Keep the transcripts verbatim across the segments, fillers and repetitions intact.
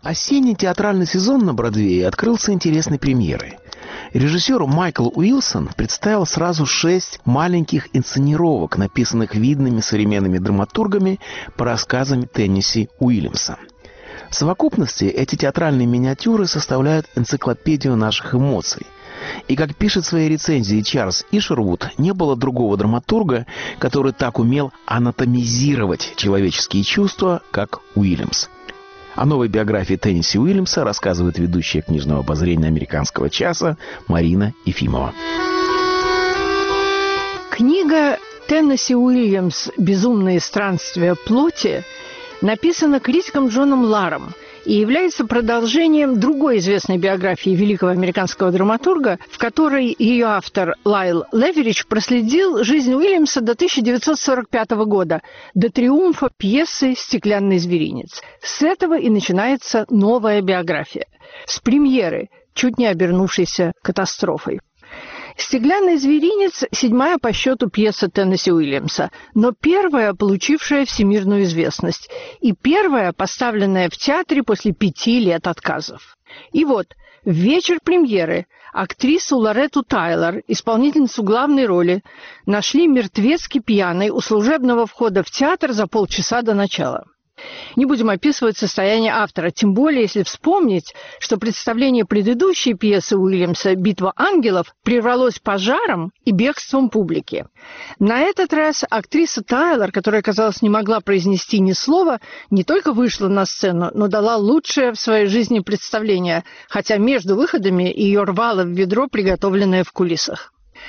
Осенний театральный сезон на Бродвее открылся интересной премьерой. Режиссер Майкл Уилсон представил сразу шесть маленьких инсценировок, написанных видными современными драматургами по рассказам Теннесси Уильямса. В совокупности эти театральные миниатюры составляют энциклопедию наших эмоций. И, как пишет в своей рецензии Чарльз Ишервуд, не было другого драматурга, который так умел анатомизировать человеческие чувства, как Уильямс. О новой биографии Теннесси Уильямса рассказывает ведущая книжного обозрения «Американского часа» Марина Ефимова. Книга Теннесси Уильямс «Безумные странствия плоти» написана критиком Джоном Ларом и является продолжением другой известной биографии великого американского драматурга, в которой ее автор Лайл Леверидж проследил жизнь Уильямса до тысяча девятьсот сорок пятого года, до триумфа пьесы «Стеклянный зверинец». С этого и начинается новая биография, с премьеры, чуть не обернувшейся катастрофой. «Стеклянный зверинец» – седьмая по счету пьеса Теннесси Уильямса, но первая, получившая всемирную известность, и первая, поставленная в театре после пяти лет отказов. И вот, в вечер премьеры актрису Лоретту Тайлор, исполнительницу главной роли, нашли мертвецки пьяной у служебного входа в театр за полчаса до начала. Не будем описывать состояние автора, тем более если вспомнить, что представление предыдущей пьесы Уильямса «Битва ангелов» прервалось пожаром и бегством публики. На этот раз актриса Тайлор, которая, казалось, не могла произнести ни слова, не только вышла на сцену, но дала лучшее в своей жизни представление, хотя между выходами ее рвало в ведро, приготовленное в кулисах.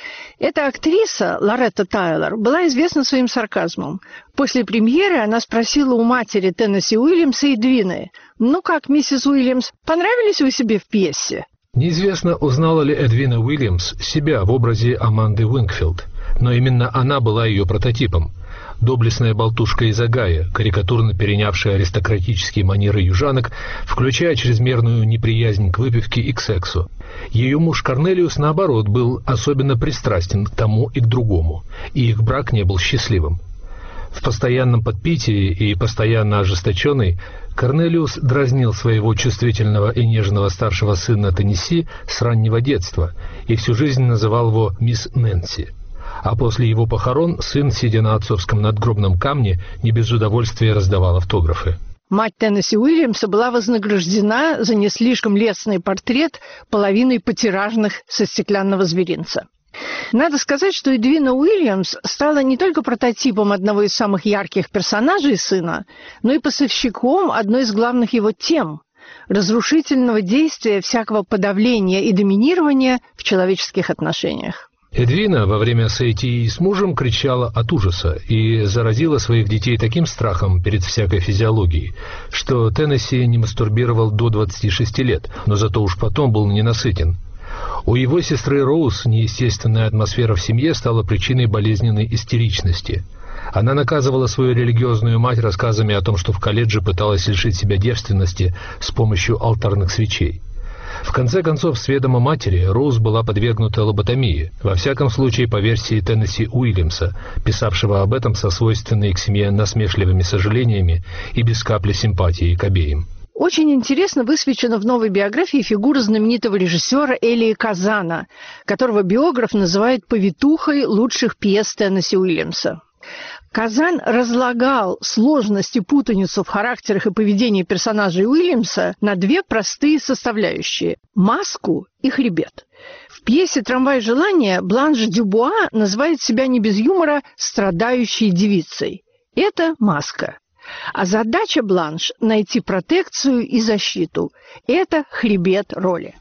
Эта актриса, Лоретта Тайлор, была известна своим сарказмом. После премьеры она спросила у матери Теннесси Уильямса Эдвины: «Ну как, миссис Уильямс, понравились вы себе в пьесе?» Неизвестно, узнала ли Эдвина Уильямс себя в образе Аманды Уинкфилд, но именно она была ее прототипом. Доблестная болтушка из Огайо, карикатурно перенявшая аристократические манеры южанок, включая чрезмерную неприязнь к выпивке и к сексу. Ее муж Корнелиус, наоборот, был особенно пристрастен к тому и к другому, и их брак не был счастливым. В постоянном подпитии и постоянно ожесточенный, Корнелиус дразнил своего чувствительного и нежного старшего сына Теннесси с раннего детства и всю жизнь называл его «мисс Нэнси». А после его похорон сын, сидя на отцовском надгробном камне, не без удовольствия раздавал автографы. Мать Теннесси Уильямса была вознаграждена за не слишком лестный портрет половиной потиражных со «Стеклянного зверинца». Надо сказать, что Эдвина Уильямс стала не только прототипом одного из самых ярких персонажей сына, но и поставщиком одной из главных его тем – разрушительного действия всякого подавления и доминирования в человеческих отношениях. Эдвина во время соитии с мужем кричала от ужаса и заразила своих детей таким страхом перед всякой физиологией, что Теннесси не мастурбировал до двадцати шести лет, но зато уж потом был ненасытен. У его сестры Роуз неестественная атмосфера в семье стала причиной болезненной истеричности. Она наказывала свою религиозную мать рассказами о том, что в колледже пыталась лишить себя девственности с помощью алтарных свечей. В конце концов, с ведома матери, Роуз была подвергнута лоботомии, во всяком случае по версии Теннесси Уильямса, писавшего об этом со свойственной к семье насмешливыми сожалениями и без капли симпатии к обеим. Очень интересно высвечена в новой биографии фигура знаменитого режиссера Элии Казана, которого биограф называет повитухой лучших пьес Теннесси Уильямса. Казан разлагал сложность и путаницу в характерах и поведении персонажей Уильямса на две простые составляющие – маску и хребет. В пьесе «Трамвай желания» Бланш Дюбуа называет себя не без юмора страдающей девицей. Это маска. А задача Бланш – найти протекцию и защиту. Это хребет роли.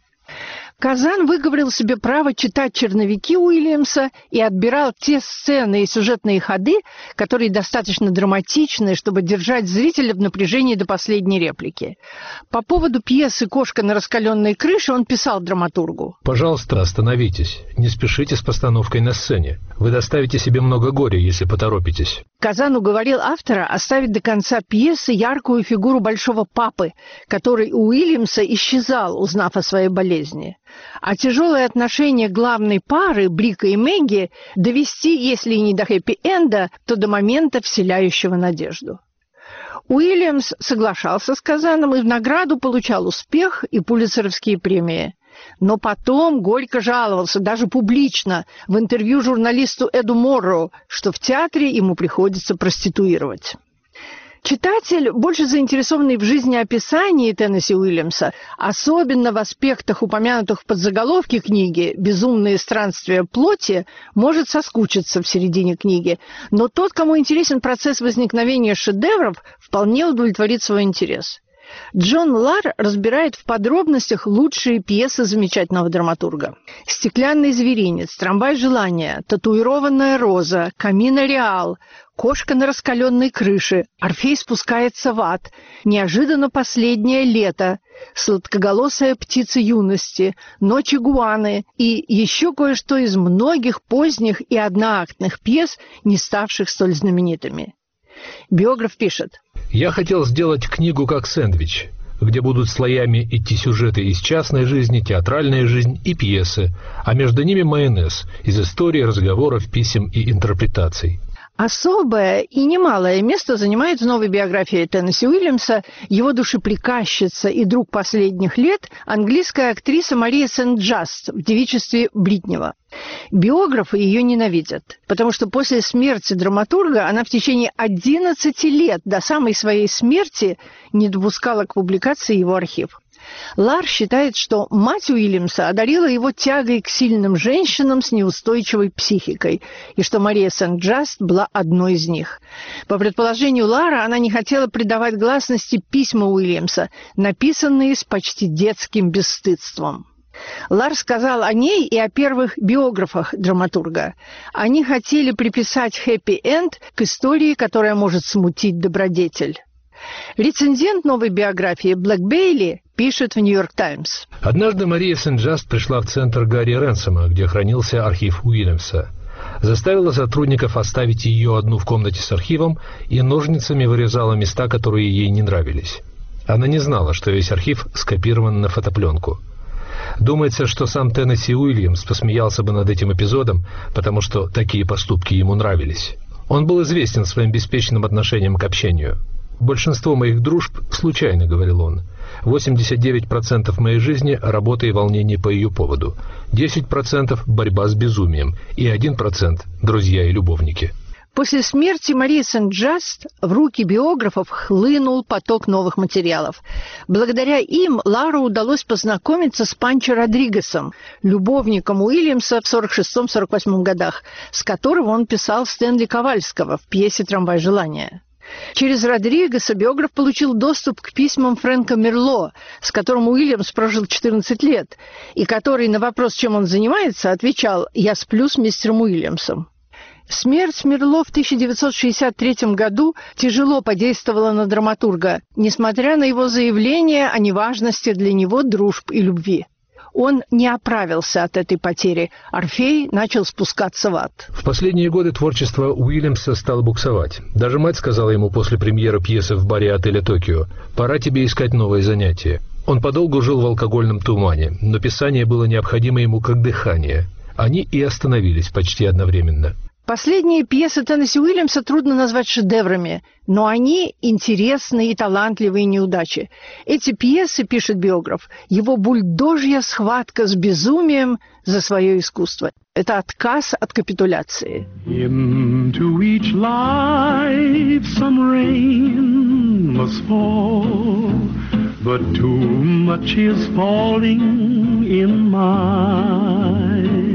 Казан выговорил себе право читать черновики Уильямса и отбирал те сцены и сюжетные ходы, которые достаточно драматичны, чтобы держать зрителя в напряжении до последней реплики. По поводу пьесы «Кошка на раскаленной крыше» он писал драматургу: «Пожалуйста, остановитесь. Не спешите с постановкой на сцене. Вы доставите себе много горя, если поторопитесь». Казан уговорил автора оставить до конца пьесы яркую фигуру большого папы, который у Уильямса исчезал, узнав о своей болезни. А тяжелое отношение главной пары, Брика и Мэгги, довести, если и не до хэппи-энда, то до момента, вселяющего надежду. Уильямс соглашался с Казаном и в награду получал успех и пулитцеровские премии. Но потом горько жаловался, даже публично, в интервью журналисту Эду Морроу, что в театре ему приходится проституировать. Читатель, больше заинтересованный в жизнеописании Теннесси Уильямса, особенно в аспектах, упомянутых в подзаголовке книги «Безумные странствия плоти», может соскучиться в середине книги, но тот, кому интересен процесс возникновения шедевров, вполне удовлетворит свой интерес. Джон Ларр разбирает в подробностях лучшие пьесы замечательного драматурга. «Стеклянный зверинец», «Трамвай желания», «Татуированная роза», «Камино Реал», «Кошка на раскаленной крыше», «Орфей спускается в ад», «Неожиданно последнее лето», «Сладкоголосая птица юности», «Ночь игуаны» и еще кое-что из многих поздних и одноактных пьес, не ставших столь знаменитыми. Биограф пишет: «Я хотел сделать книгу как сэндвич, где будут слоями идти сюжеты из частной жизни, театральная жизнь и пьесы, а между ними майонез из историй, разговоров, писем и интерпретаций». Особое и немалое место занимает в новой биографии Теннесси Уильямса его душеприказчица и друг последних лет английская актриса Мария Сент-Джаст в девичестве Бритнева. Биографы ее ненавидят, потому что после смерти драматурга она в течение одиннадцати лет до самой своей смерти не допускала к публикации его архив. Ларр считает, что мать Уильямса одарила его тягой к сильным женщинам с неустойчивой психикой, и что Мария Сент-Джаст была одной из них. По предположению Ларра, она не хотела придавать гласности письма Уильямса, написанные с почти детским бесстыдством. Ларр сказал о ней и о первых биографах драматурга. Они хотели приписать хэппи-энд к истории, которая может смутить добродетель. Рецензент новой биографии Блэк Бейли пишет в «Нью-Йорк Таймс». Однажды Мария Сент-Джаст пришла в центр Гарри Ренсома, где хранился архив Уильямса. Заставила сотрудников оставить ее одну в комнате с архивом и ножницами вырезала места, которые ей не нравились. Она не знала, что весь архив скопирован на фотопленку. Думается, что сам Теннесси Уильямс посмеялся бы над этим эпизодом, потому что такие поступки ему нравились. Он был известен своим беспечным отношением к общению. «Большинство моих дружб случайно», — говорил он. «восемьдесят девять процентов моей жизни — работа и волнение по ее поводу, десять процентов — борьба с безумием и один процент — друзья и любовники». После смерти Марии Сент-Джаст в руки биографов хлынул поток новых материалов. Благодаря им Ларру удалось познакомиться с Панчо Родригесом, любовником Уильямса в сорок шестом — сорок восьмом годах, с которого он писал Стэнли Ковальского в пьесе «Трамвай желания». Через Родригеса биограф получил доступ к письмам Фрэнка Мирло, с которым Уильямс прожил четырнадцать лет, и который на вопрос, чем он занимается, отвечал: «Я сплю с мистером Уильямсом». Смерть Мирло в тысяча девятьсот шестьдесят третьем году тяжело подействовала на драматурга, несмотря на его заявление о неважности для него дружб и любви. Он не оправился от этой потери. Орфей начал спускаться в ад. В последние годы творчество Уильямса стало буксовать. Даже мать сказала ему после премьеры пьесы в баре отеля «Токио»: «Пора тебе искать новые занятия». Он подолгу жил в алкогольном тумане, но писание было необходимо ему как дыхание. Они и остановились почти одновременно. Последние пьесы Теннесси Уильямса трудно назвать шедеврами, но они интересные и талантливые неудачи. Эти пьесы, пишет биограф, его бульдожья схватка с безумием за свое искусство. Это отказ от капитуляции. Into each life some rain must fall, but too much is falling in mine.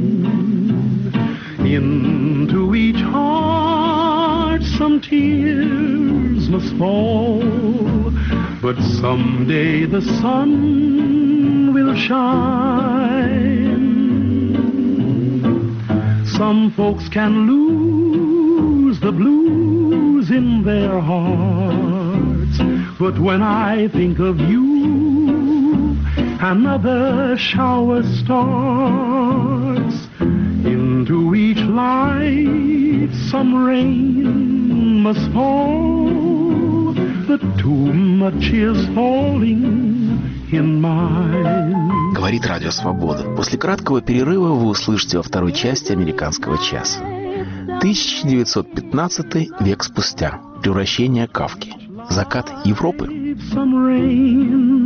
Into each heart some tears must fall, but someday the sun will shine. Some folks can lose the blues in their hearts, but when I think of you, another shower starts. Into each life some rain must fall, but too much is falling in mine. Говорит Радио Свобода. После краткого перерыва вы услышите во второй части «Американского часа». тысяча девятьсот пятнадцатый, век спустя. Превращение Кафки. закат Европы. Some rain